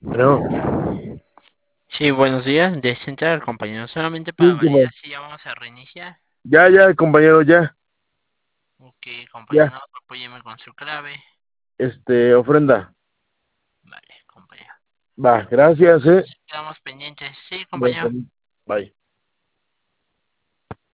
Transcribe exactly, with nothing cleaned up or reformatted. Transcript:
Bueno, Sí, buenos días. De Central, compañero. Solamente para sí, validar como, si ya vamos a reiniciar. ya, ya, compañero, ya, Ok, compañero, ya, no, apóyeme con su clave. este, ofrenda. Vale, compañero. Va, gracias, eh. Quedamos pendientes. Sí, Bueno, compañero. bye.